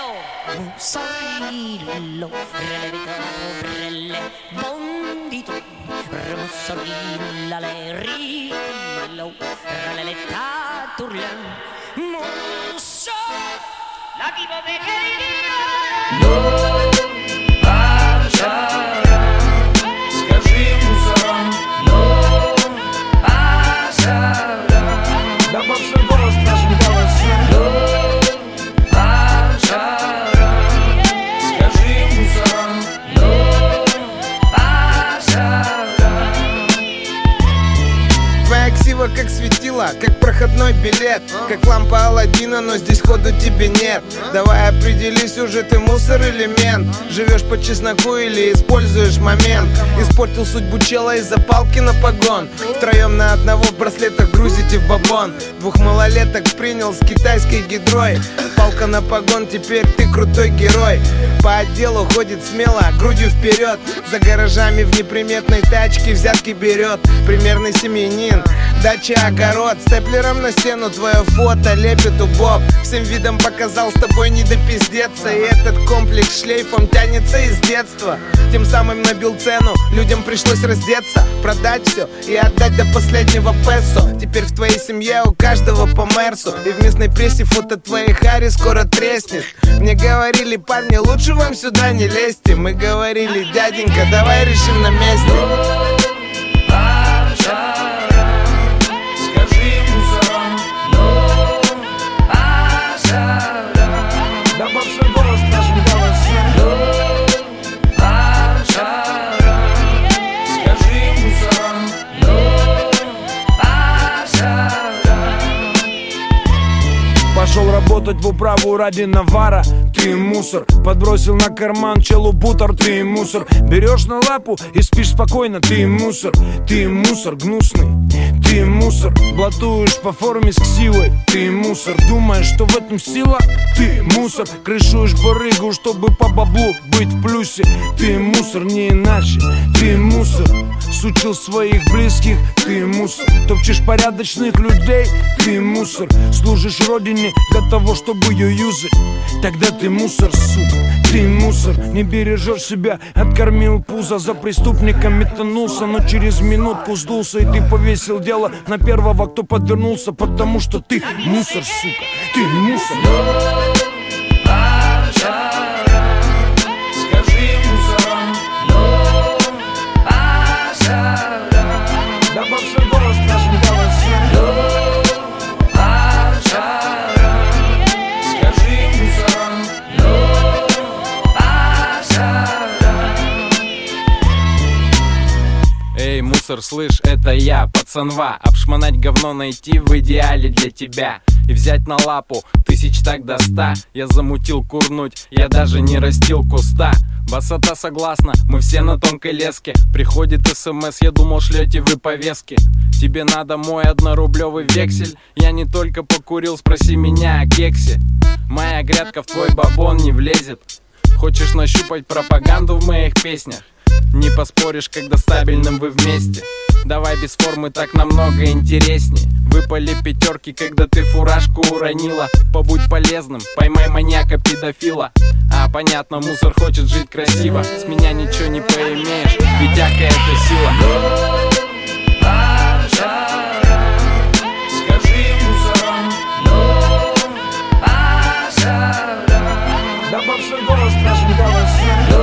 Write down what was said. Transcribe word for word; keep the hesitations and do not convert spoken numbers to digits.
Mussorillo, relevito, brelle, bondito, mussorilla, le rillo, reletta, turlen, musso, la vivo de querida. No pasará, скажи мусорам, no pasará. Добавь свой голос к нашим голосам. No pasará, скажи мусорам, no pasará. Твоя ксива как светила, как проходной билет, как лампа Аладдина, но здесь ходу тебе нет. Давай определись уже, ты мусор или мент. Живешь по чесноку или используешь момент. Испортил судьбу чела из-за палки на погон. Втроем на одного в браслетах грузите в бабон. Двух малолеток принял с китайской гидрой. Палка на погон, теперь ты крутой герой. По отделу ходит смело, грудью вперед. За гаражами в неприметной тачке взятки берет. Примерный семьянин, дача, огород. Степлером на стену твое фото лепит убоб. Всем видом показал, с тобой не допиздеться. И этот комплекс шлейфом тянется из детства. Тем самым набил цену, людям пришлось раздеться, продать все и отдать до последнего песо. Теперь в твоей семье у каждого по мерсу. И в местной прессе фото твоей Хари скоро треснет. Мне говорили, парни, лучше вам сюда не лезьте. Мы говорили, дяденька, давай решим на месте. Пошел работать в управу ради навара. Ты мусор, подбросил на карман челу бутер. Ты мусор, берешь на лапу и спишь спокойно. Ты мусор, ты мусор гнусный. Ты мусор, блатуешь по форме с ксивой. Ты мусор, думаешь, что в этом сила? Ты мусор, крышуешь барыгу, чтобы по баблу быть в плюсе. Ты мусор, не иначе. Ты мусор, сучил своих близких. Ты мусор, топчешь порядочных людей. Ты мусор, служишь родине для того, чтобы ее юзать. Тогда ты мусор, сука. Ты мусор, не бережешь себя. Откормил пузо, за преступником метанулся, но через минутку сдулся. И ты повесил дело на первого, кто подвернулся. Потому что ты мусор, сука. Ты мусор. Скажи мусорам, no pasará. Добавь свой голос к нашим голосам. No pasará, скажи мусорам, no pasará. Эй, мусор, слышь, это я, пацанва. Обшмонать говно найти в идеале для тебя и взять на лапу тысяч так до ста. Я замутил курнуть, я даже не растил куста. Басота согласна, мы все на тонкой леске. Приходит смс, я думал, шлете вы повестки. Тебе надо мой однорублевый вексель. Я не только покурил, спроси меня о кексе. Моя грядка в твой бабон не влезет. Хочешь нащупать пропаганду в моих песнях? Не поспоришь, когда стабильным вы вместе. Давай без формы, так намного интереснее. Выпали пятерки, когда ты фуражку уронила. Побудь полезным, поймай маньяка-педофила. А понятно, мусор хочет жить красиво. С меня ничего не поимеешь, ведяка это сила. No pasará, скажи мусорам, no pasará. Добавь свой голос к нашим голосам.